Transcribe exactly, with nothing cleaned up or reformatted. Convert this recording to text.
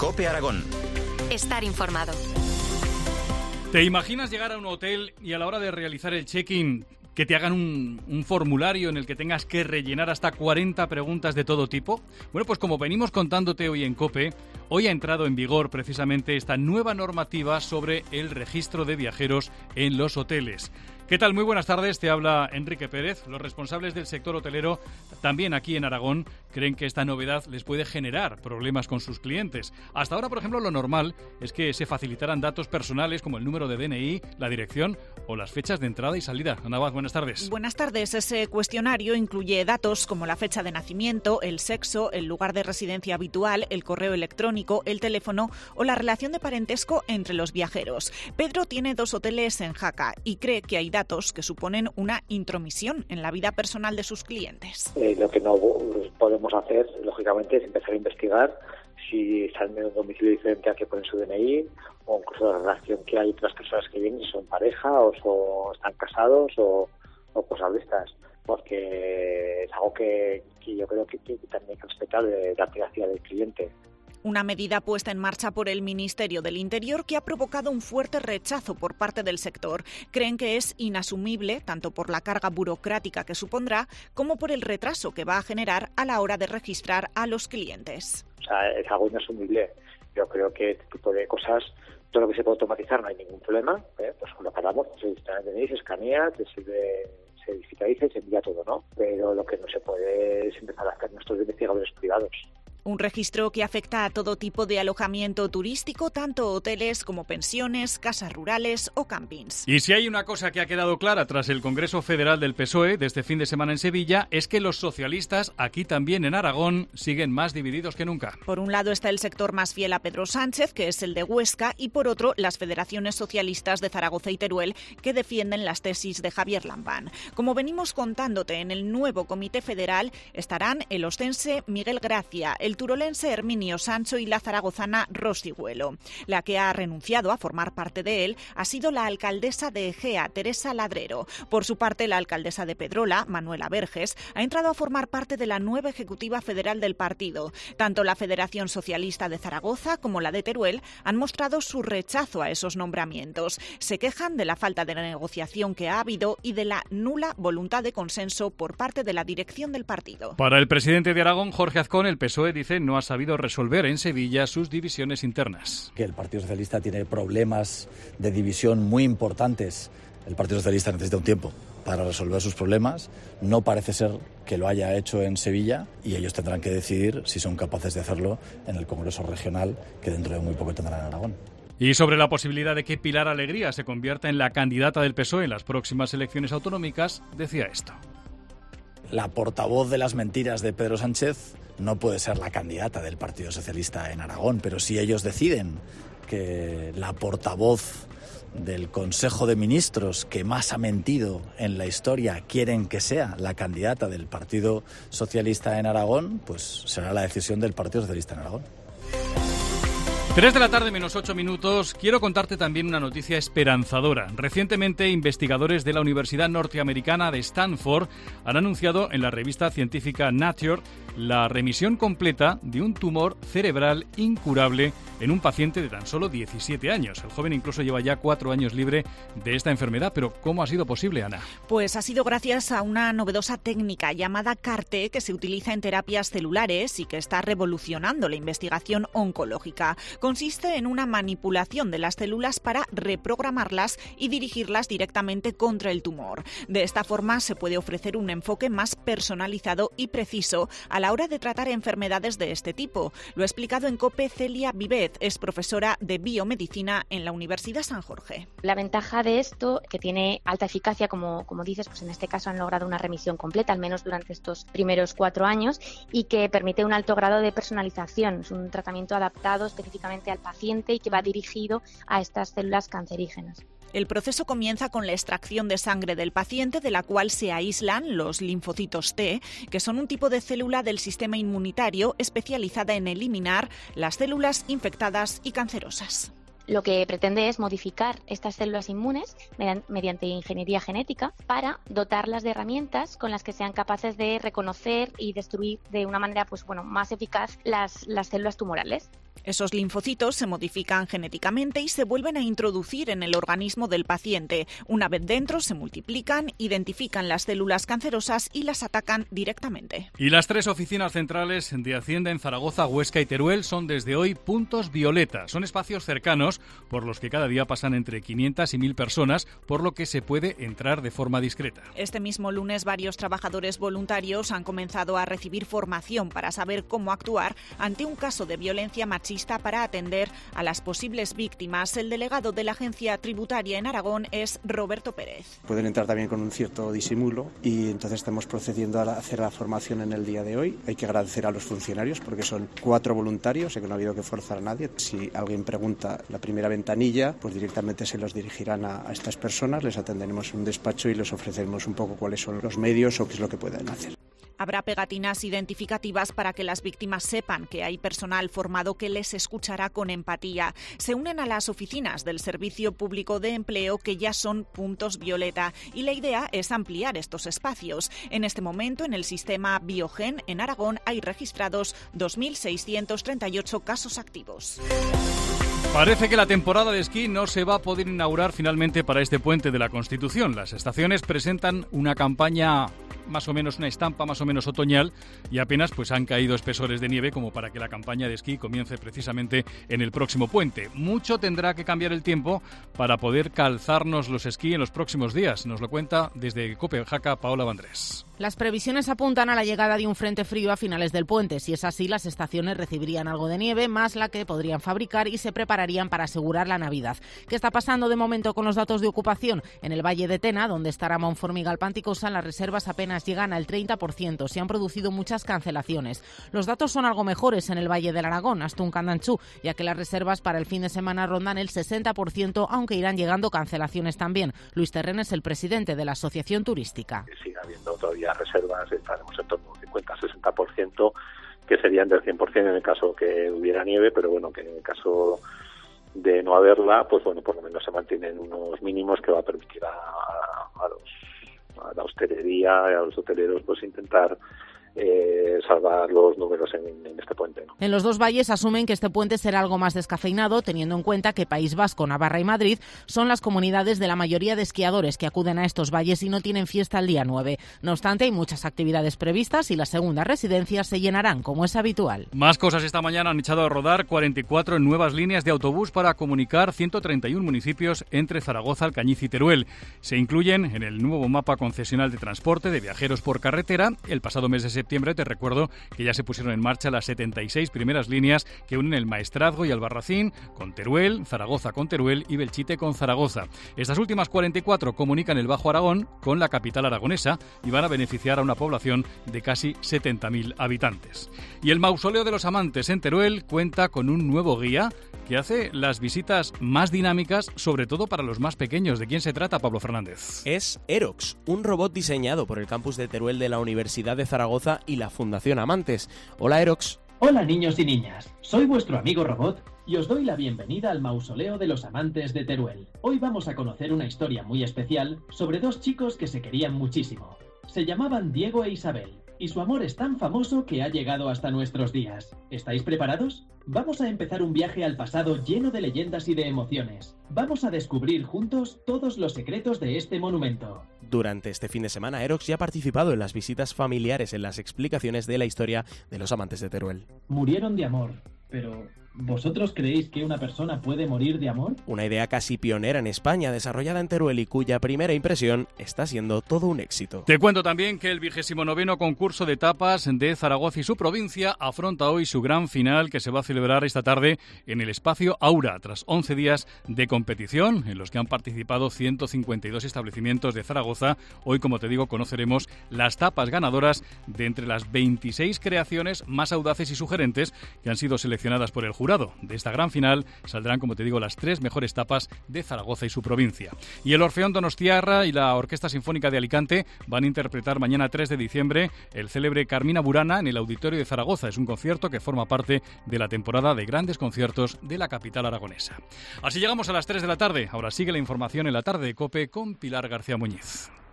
COPE Aragón. Estar informado. ¿Te imaginas llegar a un hotel y a la hora de realizar el check-in que te hagan un, un formulario en el que tengas que rellenar hasta cuarenta preguntas de todo tipo? Bueno, pues como venimos contándote hoy en COPE, hoy ha entrado en vigor precisamente esta nueva normativa sobre el registro de viajeros en los hoteles. ¿Qué tal? Muy buenas tardes, te habla Enrique Pérez. Los responsables del sector hotelero, también aquí en Aragón, creen que esta novedad les puede generar problemas con sus clientes. Hasta ahora, por ejemplo, lo normal es que se facilitaran datos personales como el número de D N I, la dirección o las fechas de entrada y salida. Ana Abad, buenas tardes. Buenas tardes. Ese cuestionario incluye datos como la fecha de nacimiento, el sexo, el lugar de residencia habitual, el correo electrónico, el teléfono o la relación de parentesco entre los viajeros. Pedro tiene dos hoteles en Jaca y cree que hay datos datos que suponen una intromisión en la vida personal de sus clientes. Eh, lo que no podemos hacer, lógicamente, es empezar a investigar si están en un domicilio diferente al que ponen su D N I, o incluso la relación que hay entre las personas que vienen, si son pareja o, o están casados o, o cosas de estas, porque es algo que, que yo creo que, que también hay que respetar de la privacidad del cliente. Una medida puesta en marcha por el Ministerio del Interior que ha provocado un fuerte rechazo por parte del sector. Creen que es inasumible, tanto por la carga burocrática que supondrá, como por el retraso que va a generar a la hora de registrar a los clientes. O sea, es algo inasumible. Yo creo que este tipo de cosas, todo lo que se puede automatizar no hay ningún problema. ¿eh? Pues lo paramos, se se escanea, se sirve, se digitaliza y se envía todo, ¿no? Pero lo que no se puede es empezar a hacer nuestros investigadores privados. Un registro que afecta a todo tipo de alojamiento turístico, tanto hoteles como pensiones, casas rurales o campings. Y si hay una cosa que ha quedado clara tras el Congreso Federal del P S O E de este fin de semana en Sevilla, es que los socialistas, aquí también en Aragón, siguen más divididos que nunca. Por un lado está el sector más fiel a Pedro Sánchez, que es el de Huesca, y por otro las federaciones socialistas de Zaragoza y Teruel, que defienden las tesis de Javier Lambán. Como venimos contándote, en el nuevo Comité Federal estarán el ostense Miguel Gracia, el turolense Herminio Sancho y la zaragozana Rosy Güelo. La que ha renunciado a formar parte de él ha sido la alcaldesa de Egea, Teresa Ladrero. Por su parte, la alcaldesa de Pedrola, Manuela Verges, ha entrado a formar parte de la nueva ejecutiva federal del partido. Tanto la Federación Socialista de Zaragoza como la de Teruel han mostrado su rechazo a esos nombramientos. Se quejan de la falta de negociación que ha habido y de la nula voluntad de consenso por parte de la dirección del partido. Para el presidente de Aragón, Jorge Azcón, el P S O E dice no ha sabido resolver en Sevilla sus divisiones internas. Que el Partido Socialista tiene problemas de división muy importantes. El Partido Socialista necesita un tiempo para resolver sus problemas. No parece ser que lo haya hecho en Sevilla y ellos tendrán que decidir si son capaces de hacerlo en el Congreso Regional que dentro de muy poco tendrán en Aragón. Y sobre la posibilidad de que Pilar Alegría se convierta en la candidata del P S O E en las próximas elecciones autonómicas, decía esto. La portavoz de las mentiras de Pedro Sánchez no puede ser la candidata del Partido Socialista en Aragón, pero si ellos deciden que la portavoz del Consejo de Ministros que más ha mentido en la historia quieren que sea la candidata del Partido Socialista en Aragón, pues será la decisión del Partido Socialista en Aragón. Tres de la tarde menos ocho minutos. Quiero contarte también una noticia esperanzadora. Recientemente, investigadores de la Universidad Norteamericana de Stanford han anunciado en la revista científica Nature la remisión completa de un tumor cerebral incurable en un paciente de tan solo diecisiete años. El joven incluso lleva ya cuatro años libre de esta enfermedad. Pero ¿cómo ha sido posible, Ana? Pues ha sido gracias a una novedosa técnica llamada CAR-T que se utiliza en terapias celulares y que está revolucionando la investigación oncológica. Consiste en una manipulación de las células para reprogramarlas y dirigirlas directamente contra el tumor. De esta forma se puede ofrecer un enfoque más personalizado y preciso a la hora de tratar enfermedades de este tipo. Lo ha explicado en COPE Celia Vivez, es profesora de biomedicina en la Universidad San Jorge. La ventaja de esto, que tiene alta eficacia, como, como dices, pues en este caso han logrado una remisión completa, al menos durante estos primeros cuatro años, y que permite un alto grado de personalización. Es un tratamiento adaptado específicamente al paciente y que va dirigido a estas células cancerígenas. El proceso comienza con la extracción de sangre del paciente, de la cual se aíslan los linfocitos T, que son un tipo de célula del sistema inmunitario especializada en eliminar las células infectadas y cancerosas. Lo que pretende es modificar estas células inmunes mediante ingeniería genética para dotarlas de herramientas con las que sean capaces de reconocer y destruir de una manera pues, bueno, más eficaz las, las células tumorales. Esos linfocitos se modifican genéticamente y se vuelven a introducir en el organismo del paciente. Una vez dentro, se multiplican, identifican las células cancerosas y las atacan directamente. Y las tres oficinas centrales de Hacienda en Zaragoza, Huesca y Teruel son desde hoy puntos violeta. Son espacios cercanos por los que cada día pasan entre quinientas y mil personas, por lo que se puede entrar de forma discreta. Este mismo lunes, varios trabajadores voluntarios han comenzado a recibir formación para saber cómo actuar ante un caso de violencia machista para atender a las posibles víctimas. El delegado de la Agencia Tributaria en Aragón es Roberto Pérez. Pueden entrar también con un cierto disimulo y entonces estamos procediendo a hacer la formación en el día de hoy. Hay que agradecer a los funcionarios porque son cuatro voluntarios, sé que no ha habido que forzar a nadie. Si alguien pregunta la primera ventanilla, pues directamente se los dirigirán a, a estas personas, les atenderemos en un despacho y les ofreceremos un poco cuáles son los medios o qué es lo que pueden hacer. Habrá pegatinas identificativas para que las víctimas sepan que hay personal formado que les escuchará con empatía. Se unen a las oficinas del Servicio Público de Empleo, que ya son puntos violeta, y la idea es ampliar estos espacios. En este momento, en el sistema Biogen, en Aragón, hay registrados dos mil seiscientos treinta y ocho casos activos. Parece que la temporada de esquí no se va a poder inaugurar finalmente para este puente de la Constitución. Las estaciones presentan una campaña más o menos, una estampa más o menos otoñal, y apenas pues han caído espesores de nieve como para que la campaña de esquí comience precisamente en el próximo puente. Mucho tendrá que cambiar el tiempo para poder calzarnos los esquí en los próximos días. Nos lo cuenta desde Copenhague Paola Vandrés. Las previsiones apuntan a la llegada de un frente frío a finales del puente. Si es así, las estaciones recibirían algo de nieve, más la que podrían fabricar, y se prepararían para asegurar la Navidad. ¿Qué está pasando de momento con los datos de ocupación? En el Valle de Tena, donde estará Monformigal Panticosa, las reservas apenas llegan al treinta por ciento. Se han producido muchas cancelaciones. Los datos son algo mejores en el Valle del Aragón, Astún Candanchú, ya que las reservas para el fin de semana rondan el sesenta por ciento, aunque irán llegando cancelaciones también. Luis Terren es el presidente de la Asociación Turística. Sigue habiendo todavía reservas, estaremos en torno al cincuenta a sesenta por ciento, que serían del cien por ciento en el caso que hubiera nieve, pero bueno, que en el caso de no haberla, pues bueno, por lo menos se mantienen unos mínimos que va a permitir a, a, los, a la hostelería y a los hoteleros pues intentar Eh, salvar los números en, en este puente, ¿no? En los dos valles asumen que este puente será algo más descafeinado, teniendo en cuenta que País Vasco, Navarra y Madrid son las comunidades de la mayoría de esquiadores que acuden a estos valles y no tienen fiesta el día nueve. No obstante, hay muchas actividades previstas y las segundas residencias se llenarán, como es habitual. Más cosas. Esta mañana han echado a rodar cuarenta y cuatro nuevas líneas de autobús para comunicar ciento treinta y uno municipios entre Zaragoza, Alcañiz y Teruel. Se incluyen en el nuevo mapa concesional de transporte de viajeros por carretera. El pasado mes de septiembre te recuerdo que ya se pusieron en marcha las setenta y seis primeras líneas que unen el Maestrazgo y Albarracín con Teruel, Zaragoza con Teruel y Belchite con Zaragoza. Estas últimas cuarenta y cuatro comunican el Bajo Aragón con la capital aragonesa y van a beneficiar a una población de casi setenta mil habitantes. Y el Mausoleo de los Amantes en Teruel cuenta con un nuevo guía que hace las visitas más dinámicas, sobre todo para los más pequeños. ¿De quién se trata, Pablo Fernández? Es Erox, un robot diseñado por el campus de Teruel de la Universidad de Zaragoza y la Fundación Amantes. Hola, Erox. Hola, niños y niñas. Soy vuestro amigo robot y os doy la bienvenida al Mausoleo de los Amantes de Teruel. Hoy vamos a conocer una historia muy especial sobre dos chicos que se querían muchísimo. Se llamaban Diego e Isabel, y su amor es tan famoso que ha llegado hasta nuestros días. ¿Estáis preparados? Vamos a empezar un viaje al pasado lleno de leyendas y de emociones. Vamos a descubrir juntos todos los secretos de este monumento. Durante este fin de semana, Erox ya ha participado en las visitas familiares en las explicaciones de la historia de los Amantes de Teruel. Murieron de amor, pero ¿vosotros creéis que una persona puede morir de amor? Una idea casi pionera en España, desarrollada en Teruel y cuya primera impresión está siendo todo un éxito. Te cuento también que el vigésimo noveno concurso de tapas de Zaragoza y su provincia afronta hoy su gran final, que se va a celebrar esta tarde en el espacio Aura, tras once días de competición en los que han participado ciento cincuenta y dos establecimientos de Zaragoza. Hoy, como te digo, conoceremos las tapas ganadoras de entre las veintiséis creaciones más audaces y sugerentes que han sido seleccionadas por el jurado. De esta gran final saldrán, como te digo, las tres mejores tapas de Zaragoza y su provincia. Y el Orfeón Donostiarra y la Orquesta Sinfónica de Alicante van a interpretar mañana tres de diciembre el célebre Carmina Burana en el Auditorio de Zaragoza. Es un concierto que forma parte de la temporada de grandes conciertos de la capital aragonesa. Así llegamos a las tres de la tarde. Ahora sigue la información en la tarde de COPE con Pilar García Muñiz.